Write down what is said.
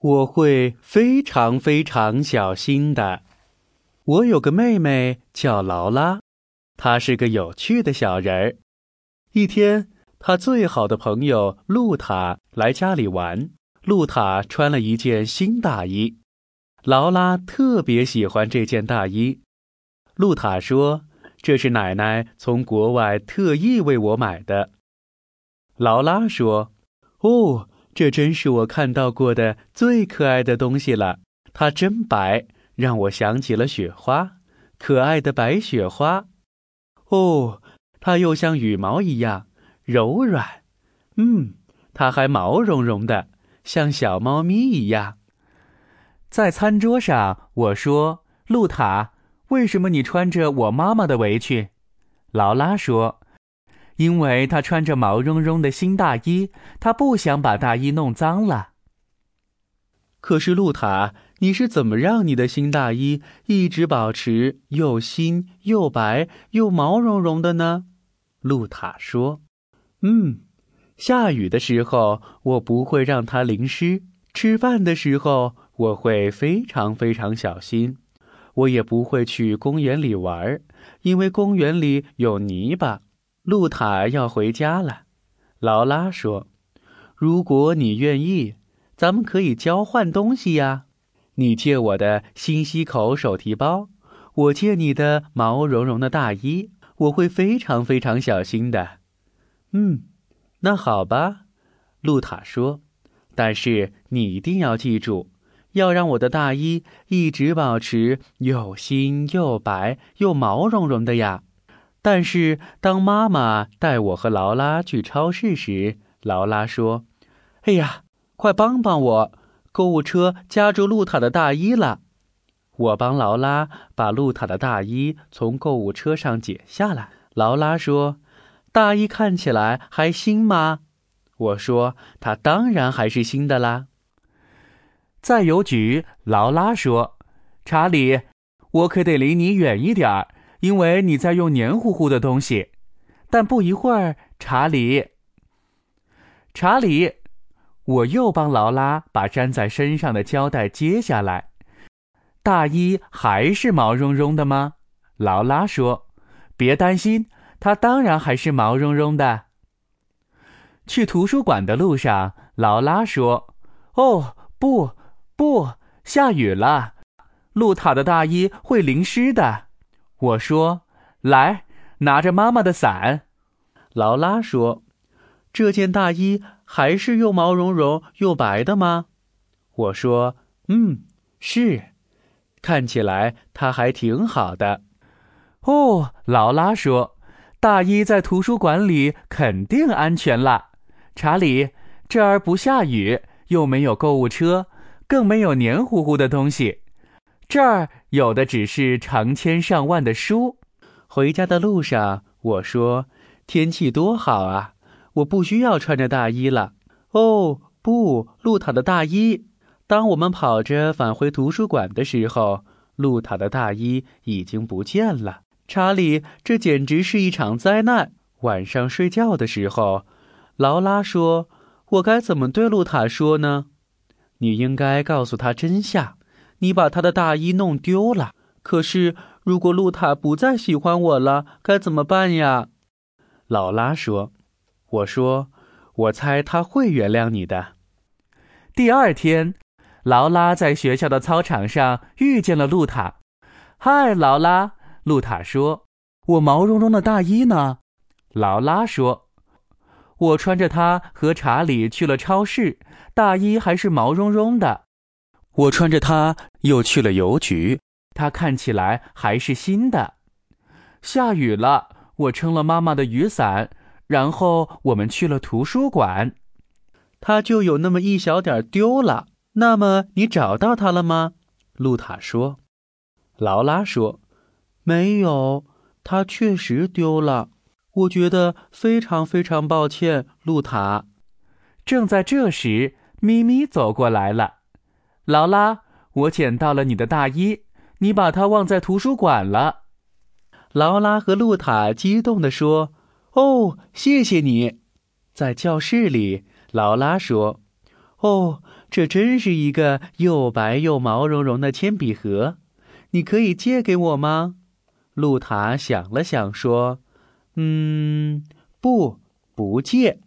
我会非常非常小心的。我有个妹妹叫劳拉，她是个有趣的小人儿。一天，她最好的朋友露塔来家里玩。露塔穿了一件新大衣，劳拉特别喜欢这件大衣。露塔说，这是奶奶从国外特意为我买的。劳拉说，哦，这真是我看到过的最可爱的东西了，它真白，让我想起了雪花，可爱的白雪花。哦，它又像羽毛一样柔软，它还毛茸茸的，像小猫咪一样。在餐桌上，我说，露塔，为什么你穿着我妈妈的围裙？劳拉说，因为她穿着毛茸茸的新大衣，她不想把大衣弄脏了。可是露塔，你是怎么让你的新大衣一直保持又新又白又毛茸茸的呢？露塔说，下雨的时候我不会让它淋湿，吃饭的时候我会非常非常小心，我也不会去公园里玩，因为公园里有泥巴。露塔要回家了。劳拉说，如果你愿意，咱们可以交换东西呀。你借我的新西口手提包，我借你的毛茸茸的大衣，我会非常非常小心的。那好吧，露塔说，但是你一定要记住，要让我的大衣一直保持又新又白又毛茸茸的呀。但是当妈妈带我和劳拉去超市时，劳拉说，哎呀，快帮帮我，购物车夹住露塔的大衣了。我帮劳拉把露塔的大衣从购物车上解下来。劳拉说，大衣看起来还新吗？我说，它当然还是新的啦。在邮局，劳拉说，查理，我可得离你远一点儿，因为你在用黏糊糊的东西。但不一会儿，查理，我又帮劳拉把粘在身上的胶带揭下来。大衣还是毛茸茸的吗？劳拉说，别担心，它当然还是毛茸茸的。去图书馆的路上，劳拉说，哦，不，下雨了，露塔的大衣会淋湿的。我说，来，拿着妈妈的伞。劳拉说，这件大衣还是又毛茸茸又白的吗？我说，是，看起来它还挺好的。哦，劳拉说，大衣在图书馆里肯定安全了。查理，这儿不下雨，又没有购物车，更没有黏糊糊的东西，这儿有的只是成千上万的书。回家的路上，我说，天气多好啊，我不需要穿着大衣了。哦，不，露塔的大衣。当我们跑着返回图书馆的时候，露塔的大衣已经不见了。查理，这简直是一场灾难。晚上睡觉的时候，劳拉说，我该怎么对露塔说呢？你应该告诉她真相，你把她的大衣弄丢了。可是如果露塔不再喜欢我了，该怎么办呀？劳拉说，我说，我猜她会原谅你的。第二天，劳拉在学校的操场上遇见了露塔。嗨，劳拉，露塔说，我毛茸茸的大衣呢？劳拉说，我穿着它和查理去了超市，大衣还是毛茸茸的。我穿着它又去了邮局，它看起来还是新的。下雨了，我撑了妈妈的雨伞，然后我们去了图书馆。它就有那么一小点丢了。那么你找到它了吗？露塔说。劳拉说，没有，它确实丢了。我觉得非常非常抱歉，露塔。正在这时，咪咪走过来了。劳拉，我捡到了你的大衣，你把它忘在图书馆了。劳拉和露塔激动地说，哦，谢谢你。在教室里，劳拉说，哦， 这真是一个又白又毛茸茸的铅笔盒，你可以借给我吗？露塔想了想说：不借。